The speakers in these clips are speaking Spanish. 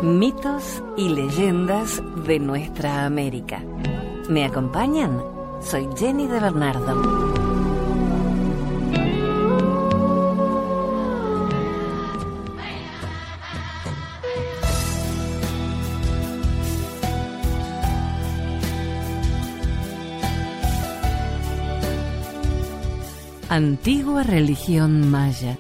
Mitos y leyendas de nuestra América. ¿Me acompañan? Soy Jenny de Bernardo. Antigua religión maya.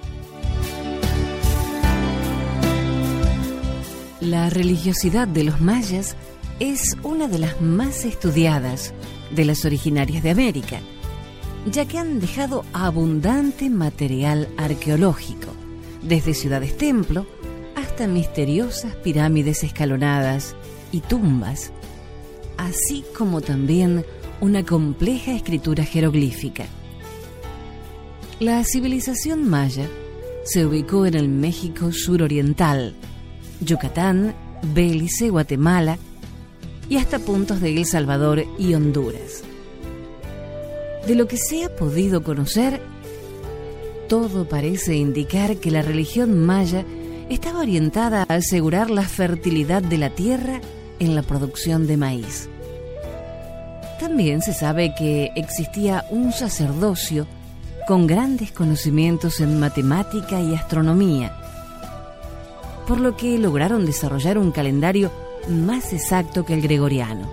La religiosidad de los mayas es una de las más estudiadas de las originarias de América, ya que han dejado abundante material arqueológico, desde ciudades templo hasta misteriosas pirámides escalonadas y tumbas, así como también una compleja escritura jeroglífica. La civilización maya se ubicó en el México suroriental, Yucatán, Belice, Guatemala y hasta puntos de El Salvador y Honduras. De lo que se ha podido conocer, todo parece indicar que la religión maya estaba orientada a asegurar la fertilidad de la tierra en la producción de maíz. También se sabe que existía un sacerdocio con grandes conocimientos en matemática y astronomía, por lo que lograron desarrollar un calendario más exacto que el gregoriano.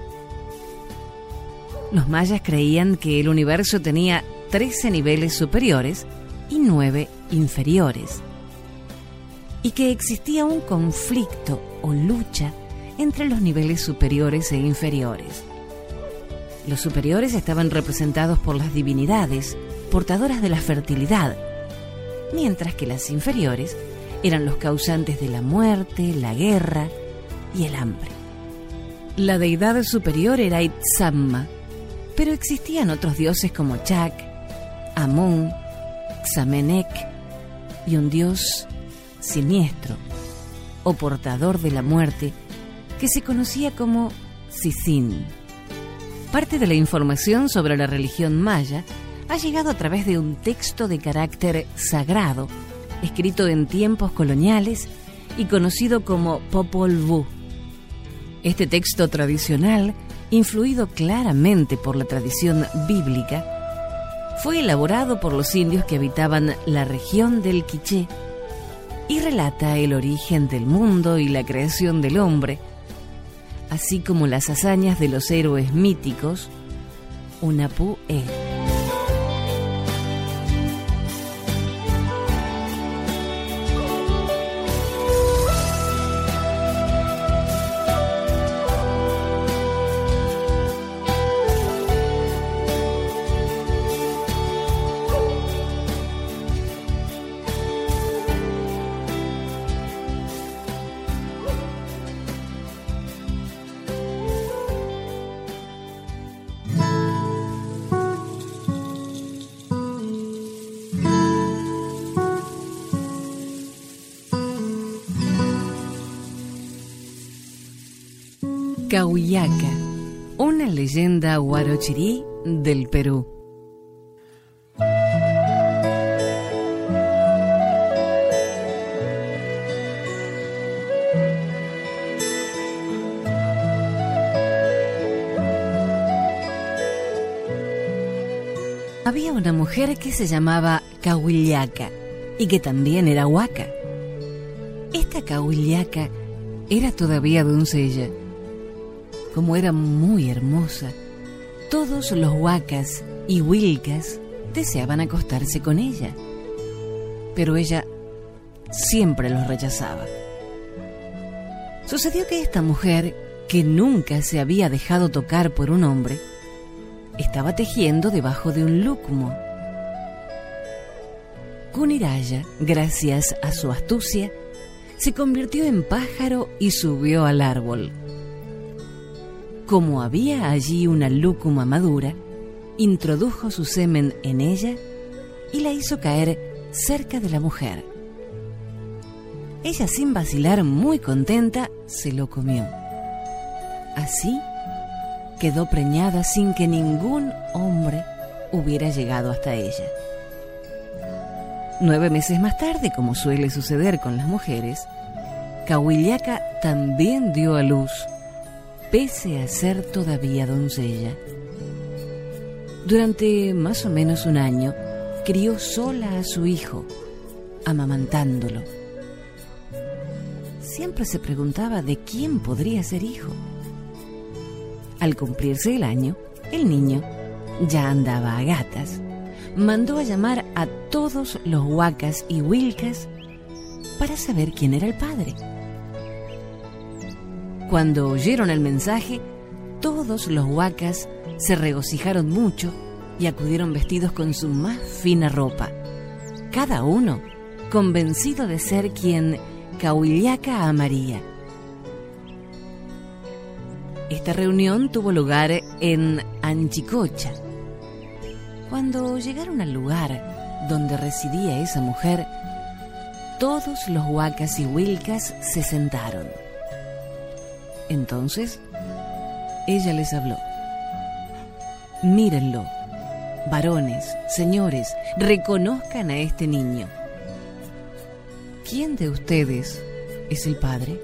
Los mayas creían que el universo tenía 13 niveles superiores y 9 inferiores, y que existía un conflicto o lucha entre los niveles superiores e inferiores. Los superiores estaban representados por las divinidades, portadoras de la fertilidad, mientras que las inferiores eran los causantes de la muerte, la guerra y el hambre. La deidad superior era Itzamma, pero existían otros dioses como Chac, Amón, Xamenec y un dios siniestro o portador de la muerte que se conocía como Sicín. Parte de la información sobre la religión maya ha llegado a través de un texto de carácter sagrado, escrito en tiempos coloniales y conocido como Popol Vuh. Este texto tradicional, influido claramente por la tradición bíblica, fue elaborado por los indios que habitaban la región del Quiché y relata el origen del mundo y la creación del hombre, así como las hazañas de los héroes míticos Unapu-e. Cahuillaca, una leyenda huarochirí del Perú. Había una mujer que se llamaba Cahuillaca y que también era huaca. Esta Cahuillaca era todavía doncella. Como era muy hermosa, todos los huacas y huilcas deseaban acostarse con ella, pero ella siempre los rechazaba. Sucedió que esta mujer, que nunca se había dejado tocar por un hombre, estaba tejiendo debajo de un lúcumo. Kuniraya, gracias a su astucia, se convirtió en pájaro y subió al árbol. Como había allí una lúcuma madura, introdujo su semen en ella y la hizo caer cerca de la mujer. Ella, sin vacilar, muy contenta, se lo comió. Así quedó preñada sin que ningún hombre hubiera llegado hasta ella. 9 meses más tarde, como suele suceder con las mujeres, Cahuiliaca también dio a luz, pese a ser todavía doncella. Durante más o menos un año, crió sola a su hijo, amamantándolo. Siempre se preguntaba de quién podría ser hijo. Al cumplirse el año, el niño ya andaba a gatas. Mandó a llamar a todos los huacas y huilcas para saber quién era el padre. Cuando oyeron el mensaje, todos los huacas se regocijaron mucho y acudieron vestidos con su más fina ropa, cada uno convencido de ser quien Cahuiliaca amaría. Esta reunión tuvo lugar en Anchicocha. Cuando llegaron al lugar donde residía esa mujer, todos los huacas y huilcas se sentaron. Entonces, ella les habló. Mírenlo, varones, señores, reconozcan a este niño. ¿Quién de ustedes es el padre?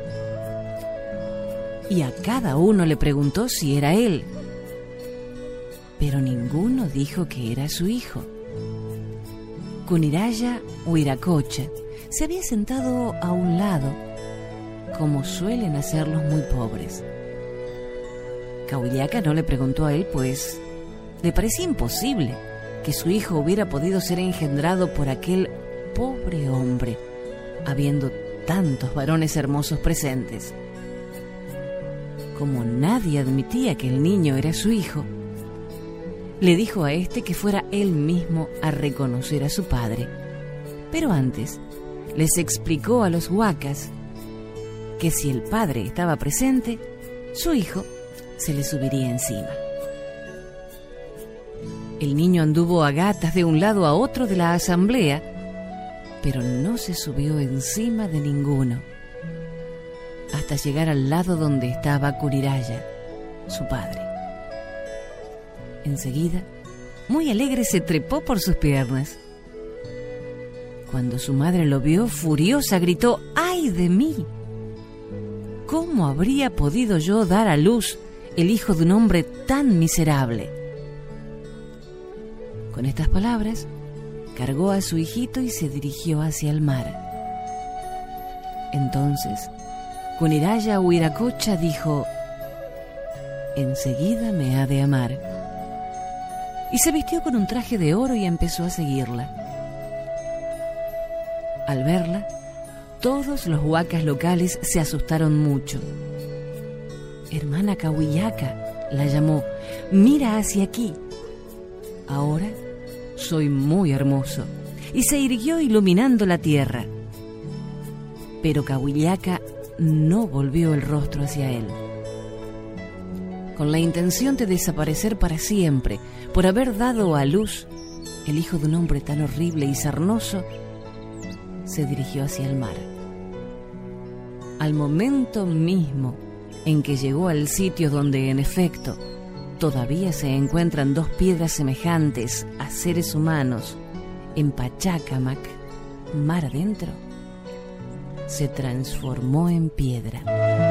Y a cada uno le preguntó si era él, pero ninguno dijo que era su hijo. Cuniraya Huiracocha se había sentado a un lado, como suelen hacer los muy pobres. Cahuiliaca no le preguntó a él, pues le parecía imposible que su hijo hubiera podido ser engendrado por aquel pobre hombre, habiendo tantos varones hermosos presentes. Como nadie admitía que el niño era su hijo, le dijo a este que fuera él mismo a reconocer a su padre. Pero antes les explicó a los huacas que si el padre estaba presente, su hijo se le subiría encima. El niño anduvo a gatas de un lado a otro de la asamblea, pero no se subió encima de ninguno, hasta llegar al lado donde estaba Cuniraya, su padre. Enseguida, muy alegre, se trepó por sus piernas. Cuando su madre lo vio, furiosa, gritó: ¡ay de mí! ¿Cómo habría podido yo dar a luz el hijo de un hombre tan miserable? Con estas palabras, cargó a su hijito y se dirigió hacia el mar. Entonces, Cuniraya Huiracocha dijo: enseguida me ha de amar. Y se vistió con un traje de oro y empezó a seguirla. Al verla, todos los huacas locales se asustaron mucho. Hermana Cahuiliaca, la llamó, mira hacia aquí. Ahora soy muy hermoso. Y se irguió iluminando la tierra. Pero Cahuiliaca no volvió el rostro hacia él. Con la intención de desaparecer para siempre por haber dado a luz el hijo de un hombre tan horrible y sarnoso, se dirigió hacia el mar. Al momento mismo en que llegó al sitio donde, en efecto, todavía se encuentran dos piedras semejantes a seres humanos en Pachacamac, mar adentro, se transformó en piedra.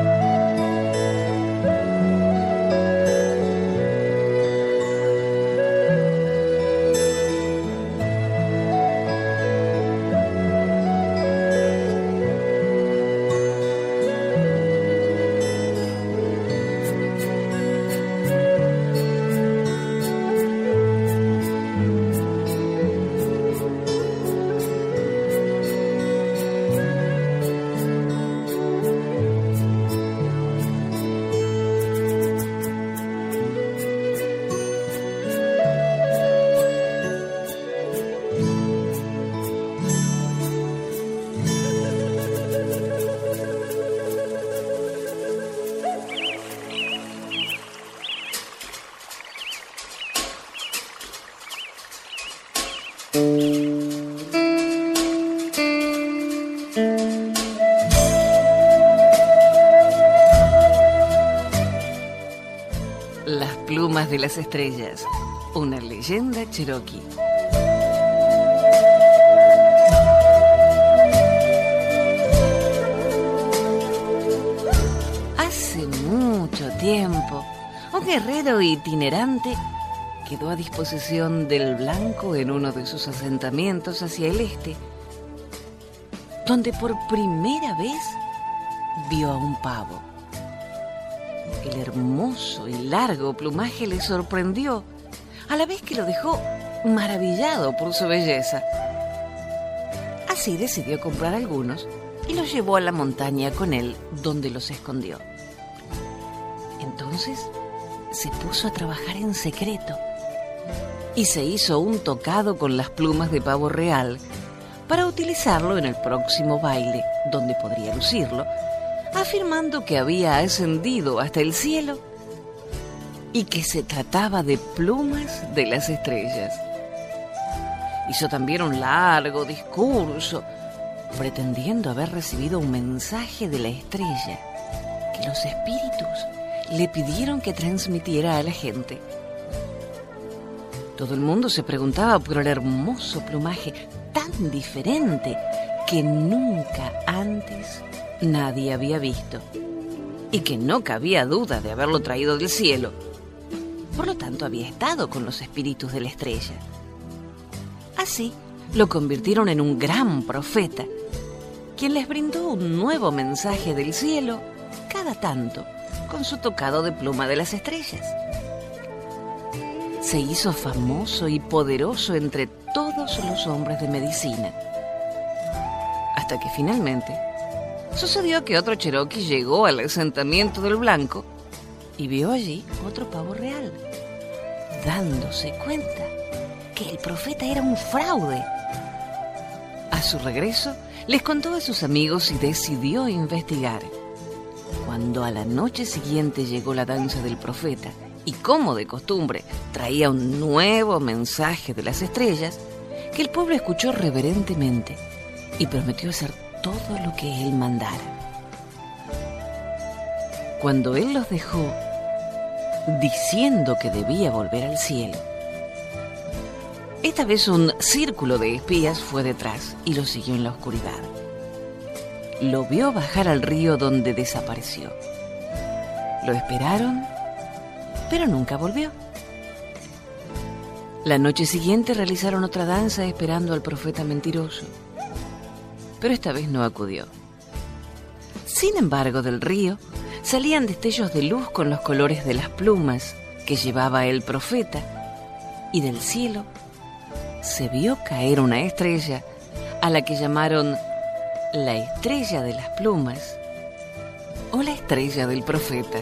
Las plumas de las estrellas, una leyenda cherokee. mucho tiempo, un guerrero itinerante quedó a disposición del blanco en uno de sus asentamientos hacia el este, donde por primera vez vio a un pavo. El hermoso y largo plumaje le sorprendió, a la vez que lo dejó maravillado por su belleza. Así decidió comprar algunos y los llevó a la montaña con él, donde los escondió. Entonces se puso a trabajar en secreto y se hizo un tocado con las plumas de pavo real para utilizarlo en el próximo baile, donde podría lucirlo, afirmando que había ascendido hasta el cielo y que se trataba de plumas de las estrellas. Hizo también un largo discurso, pretendiendo haber recibido un mensaje de la estrella que los espíritus le pidieron que transmitiera a la gente. Todo el mundo se preguntaba por el hermoso plumaje tan diferente que nunca antes nadie había visto y que no cabía duda de haberlo traído del cielo. Por lo tanto, había estado con los espíritus de la estrella. Así, lo convirtieron en un gran profeta, quien les brindó un nuevo mensaje del cielo cada tanto, con su tocado de pluma de las estrellas. Se hizo famoso y poderoso entre todos los hombres de medicina, hasta que finalmente sucedió que otro cherokee llegó al asentamiento del blanco y vio allí otro pavo real, dándose cuenta que el profeta era un fraude. A su regreso, les contó a sus amigos y decidió investigar. Cuando a la noche siguiente llegó la danza del profeta y, como de costumbre, traía un nuevo mensaje de las estrellas, que el pueblo escuchó reverentemente y prometió hacer todo lo que él mandara. Cuando él los dejó, diciendo que debía volver al cielo, esta vez un círculo de espías fue detrás y lo siguió en la oscuridad. Lo vio bajar al río, donde desapareció. Lo esperaron, pero nunca volvió. La noche siguiente realizaron otra danza esperando al profeta mentiroso, pero esta vez no acudió. Sin embargo, del río salían destellos de luz con los colores de las plumas que llevaba el profeta, y del cielo se vio caer una estrella a la que llamaron la estrella de las plumas o la estrella del profeta.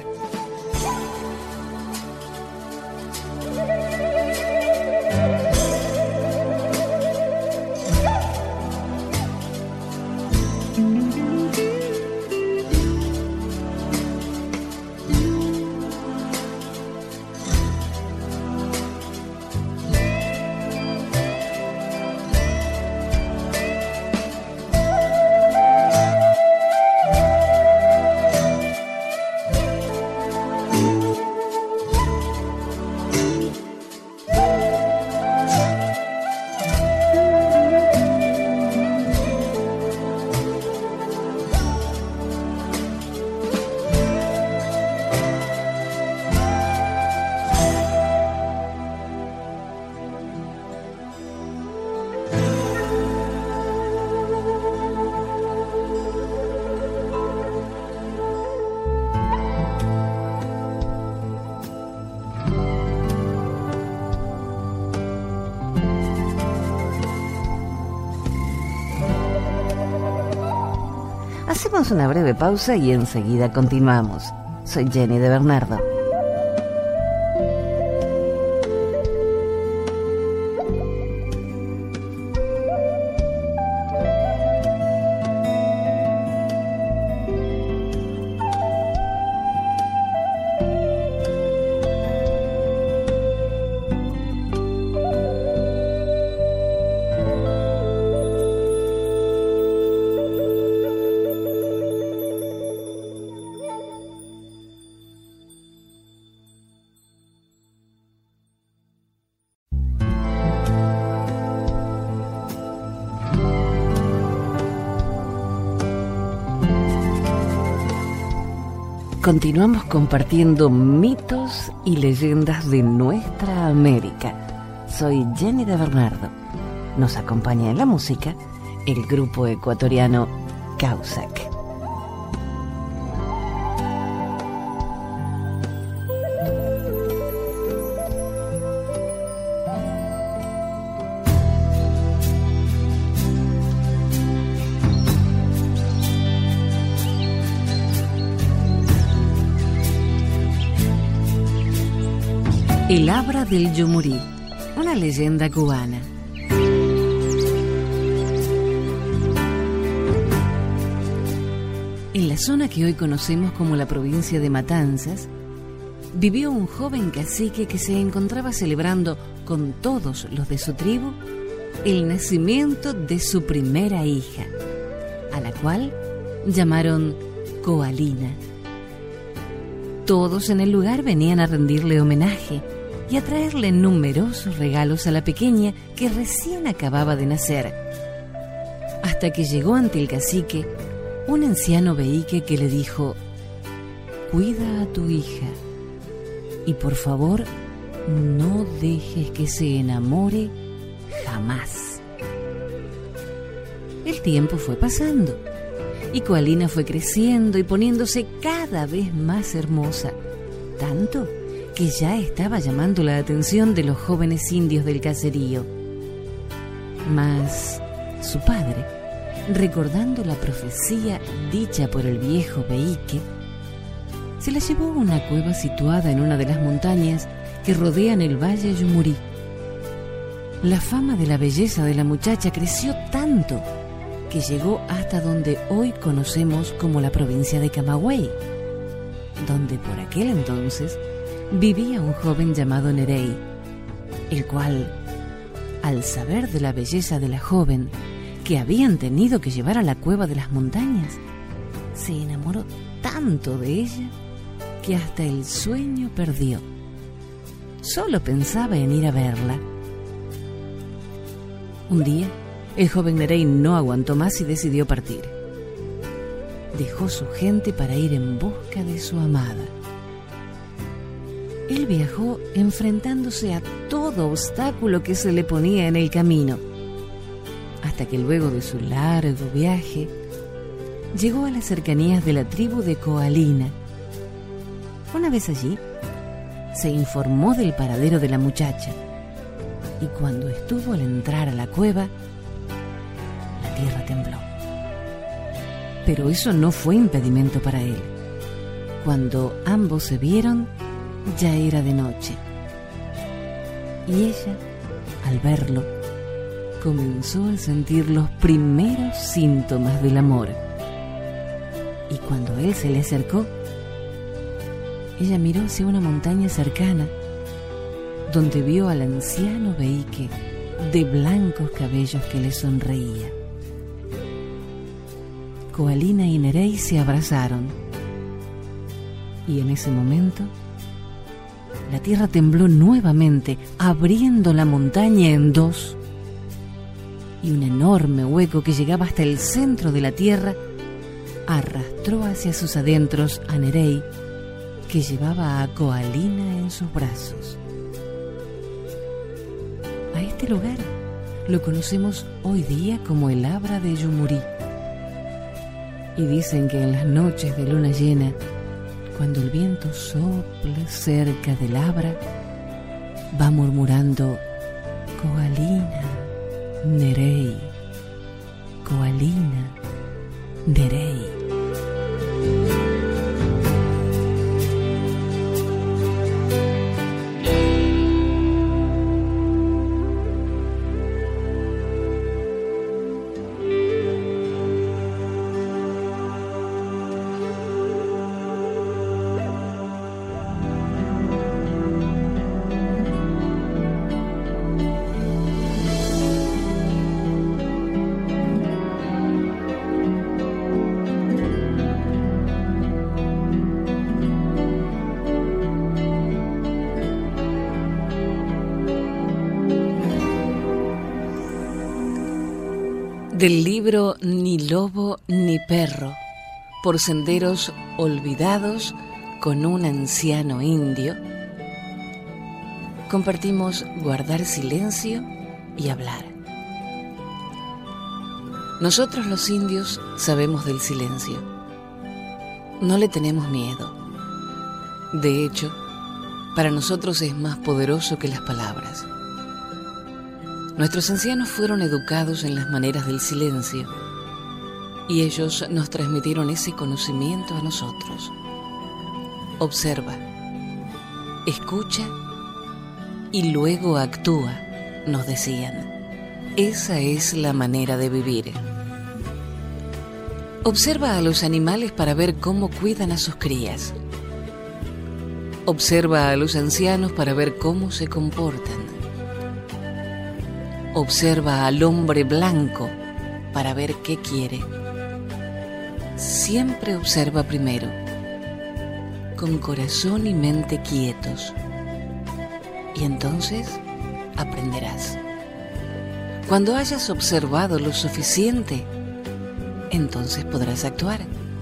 Hacemos una breve pausa y enseguida continuamos. Soy Jenny de Bernardo. continuamos compartiendo mitos y leyendas de nuestra América. Soy Jenny de Bernardo. Nos acompaña en la música el grupo ecuatoriano Causac. El Abra del Yumurí, una leyenda cubana. En la zona que hoy conocemos como la provincia de Matanzas, vivió un joven cacique que se encontraba celebrando con todos los de su tribu el nacimiento de su primera hija, a la cual llamaron Coalina. Todos en el lugar venían a rendirle homenaje y a traerle numerosos regalos a la pequeña que recién acababa de nacer, hasta que llegó ante el cacique un anciano veíque que le dijo: «Cuida a tu hija y por favor no dejes que se enamore jamás». El tiempo fue pasando y Coalina fue creciendo y poniéndose cada vez más hermosa, tanto que ya estaba llamando la atención de los jóvenes indios del caserío. Mas su padre, recordando la profecía dicha por el viejo veíque, se la llevó a una cueva situada en una de las montañas que rodean el valle Yumurí. La fama de la belleza de la muchacha creció tanto que llegó hasta donde hoy conocemos como la provincia de Camagüey, donde por aquel entonces vivía un joven llamado Nerey, el cual, al saber de la belleza de la joven que habían tenido que llevar a la cueva de las montañas, se enamoró tanto de ella que hasta el sueño perdió. Solo pensaba en ir a verla. Un día, el joven Nerey no aguantó más y decidió partir. Dejó su gente para ir en busca de su amada. Él viajó enfrentándose a todo obstáculo que se le ponía en el camino, hasta que luego de su largo viaje llegó a las cercanías de la tribu de Coalina. Una vez allí, se informó del paradero de la muchacha, y cuando estuvo al entrar a la cueva, la tierra tembló. Pero eso no fue impedimento para él. Cuando ambos se vieron, ya era de noche, y ella, al verlo, comenzó a sentir los primeros síntomas del amor. Y cuando él se le acercó, ella miró hacia una montaña cercana, donde vio al anciano veíque de blancos cabellos que le sonreía. Coalina y Nerey se abrazaron, y en ese momento la tierra tembló nuevamente, abriendo la montaña en dos, y un enorme hueco que llegaba hasta el centro de la tierra arrastró hacia sus adentros a Nerey, que llevaba a Coalina en sus brazos. A este lugar lo conocemos hoy día como el Abra de Yumurí, y dicen que en las noches de luna llena, cuando el viento sopla cerca del Abra, va murmurando: Coalina, Nerey, Coalina, Nerey. Del libro Ni lobo ni perro, por senderos olvidados con un anciano indio, compartimos guardar silencio y hablar. Nosotros los indios sabemos del silencio. No le tenemos miedo. De hecho, para nosotros es más poderoso que las palabras. Nuestros ancianos fueron educados en las maneras del silencio y ellos nos transmitieron ese conocimiento a nosotros. Observa, escucha y luego actúa, nos decían. Esa es la manera de vivir. Observa a los animales para ver cómo cuidan a sus crías. Observa a los ancianos para ver cómo se comportan. Observa al hombre blanco para ver qué quiere. Siempre observa primero, con corazón y mente quietos, y entonces aprenderás. Cuando hayas observado lo suficiente, entonces podrás actuar.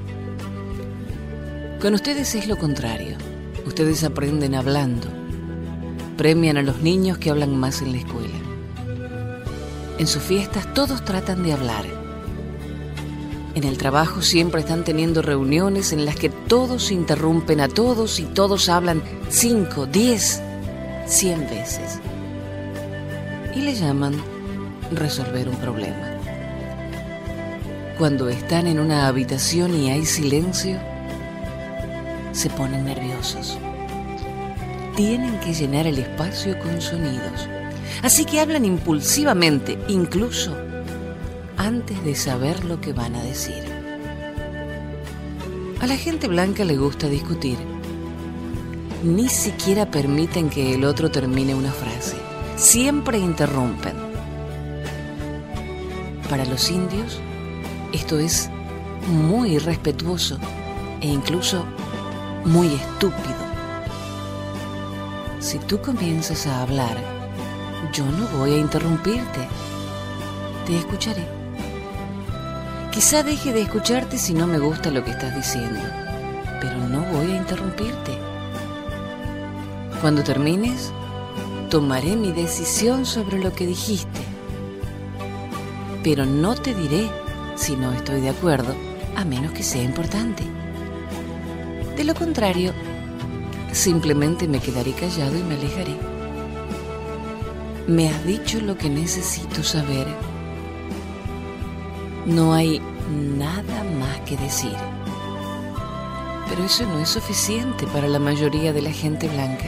Con ustedes es lo contrario. Ustedes aprenden hablando. Premian a los niños que hablan más en la escuela. En sus fiestas todos tratan de hablar. En el trabajo siempre están teniendo reuniones en las que todos interrumpen a todos y todos hablan 5, 10, 100 veces. Y le llaman resolver un problema. Cuando están en una habitación y hay silencio, se ponen nerviosos. Tienen que llenar el espacio con sonidos. Así que hablan impulsivamente, incluso antes de saber lo que van a decir. A la gente blanca le gusta discutir. Ni siquiera permiten que el otro termine una frase. Siempre interrumpen. Para los indios, esto es muy irrespetuoso e incluso muy estúpido. Si tú comienzas a hablar, yo no voy a interrumpirte. Te escucharé. Quizá deje de escucharte si no me gusta lo que estás diciendo, pero no voy a interrumpirte. Cuando termines, tomaré mi decisión sobre lo que dijiste, pero no te diré si no estoy de acuerdo, a menos que sea importante. De lo contrario, simplemente me quedaré callado y me alejaré. Me has dicho lo que necesito saber. No hay nada más que decir. Pero eso no es suficiente para la mayoría de la gente blanca.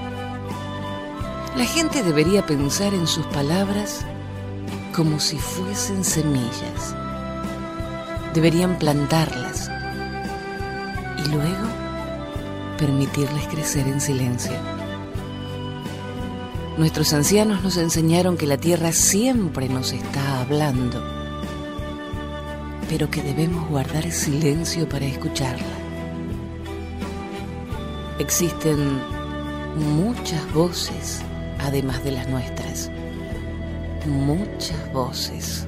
La gente debería pensar en sus palabras como si fuesen semillas. Deberían plantarlas y luego permitirles crecer en silencio. Nuestros ancianos nos enseñaron que la tierra siempre nos está hablando, pero que debemos guardar silencio para escucharla. Existen muchas voces, además de las nuestras. Muchas voces.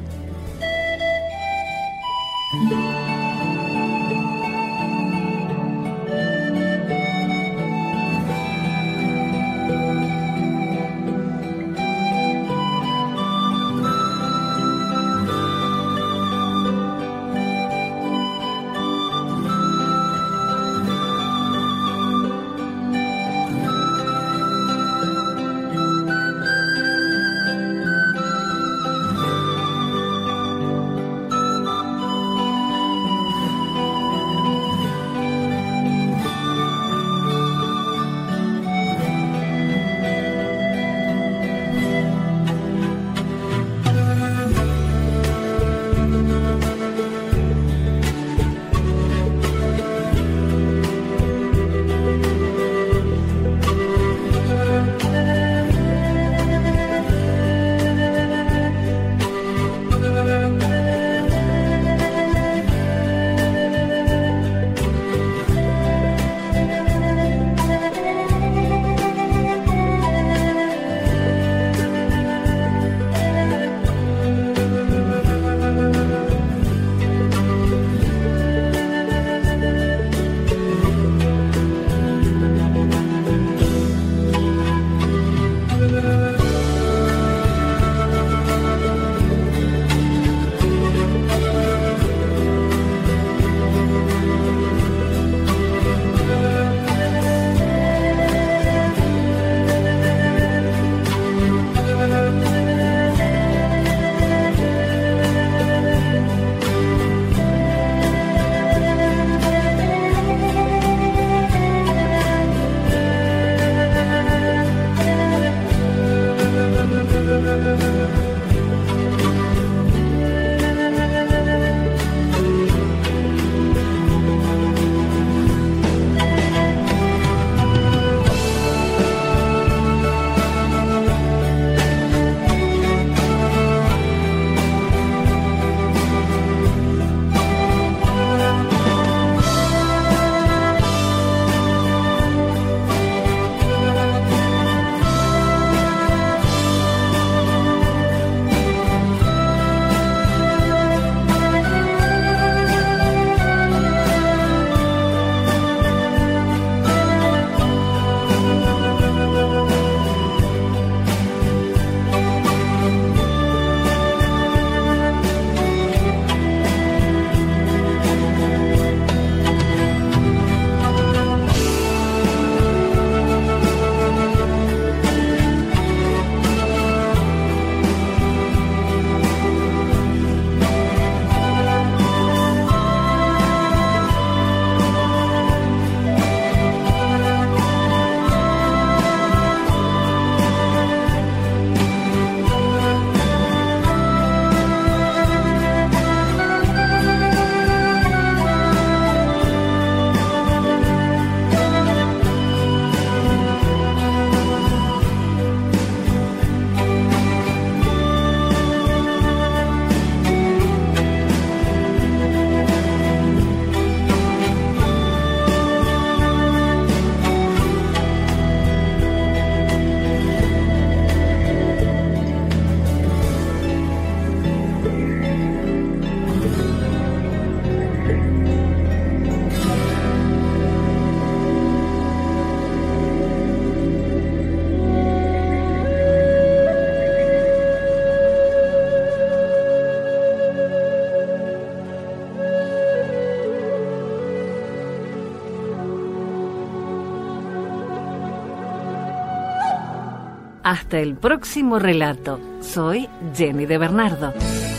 Hasta el próximo relato. Soy Jenny de Bernardo.